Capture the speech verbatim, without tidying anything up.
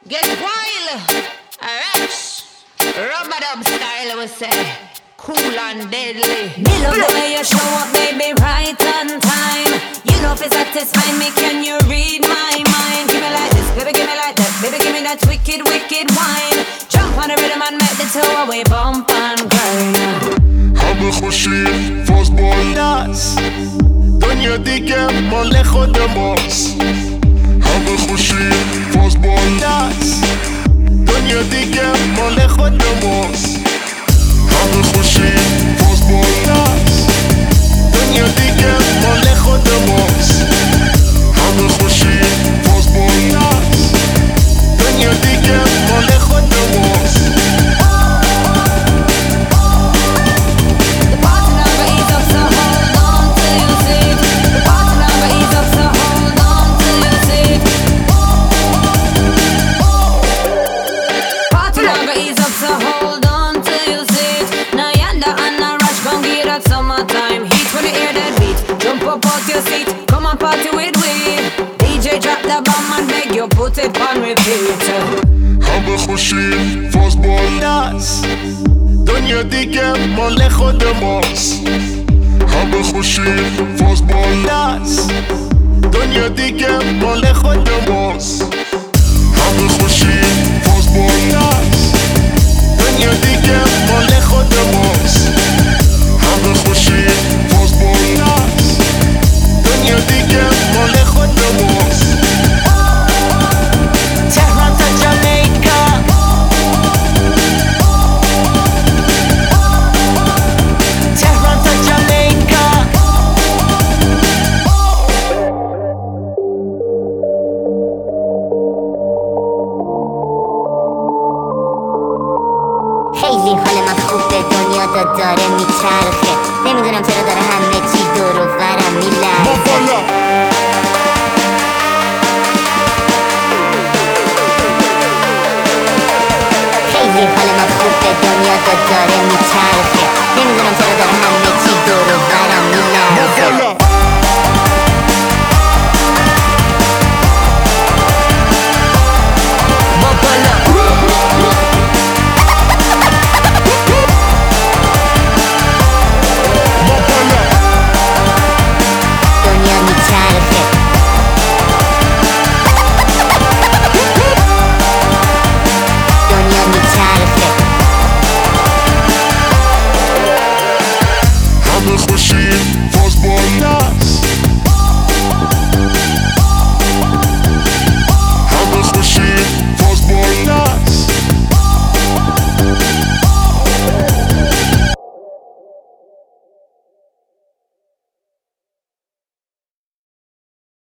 Get wild, rush, rubber dub style, I would say. Cool and deadly. Me love the way you show up, baby, right on time. You know if it's satisfying me, can you read my mind? Give me like this, baby, give me like that. Baby, give me that wicked, wicked wine. Jump on the rhythm and make the two away bump and grind. همه خوشی فازبال دست دنیا دیگه مال خود ماست. همه خوشی فازبال دست دنیا دیگه مال خود ماست. همه خوشی فازبال دست دنیا دیگه مال خود ماست. همه خوشی فازبال دست دنیا دیگه مال خود ماست. Come on, party with we. D J drop the bomb and beg you put it on repeat. همه خوشی فازبال دست دنیا دیگه مال خود ماست. همه خوشی فازبال دست دنیا دیگه مال خود ماست. همه خوشی فازبال دست دنیا دیگه مال خود ماست. همه خوشی فازبال دست دنیا دیگه مال خود ماست. Tehran to Jamaica. Tehran to Jamaica. خیلی حال من خوبه، دنیا دا داره میچرخه. نمیدونم چرا داره همه چی دور و برم میلرزه. خیلی حال من خوبه، دنیا دا داره میچرخه. نمیدونم چرا داره همه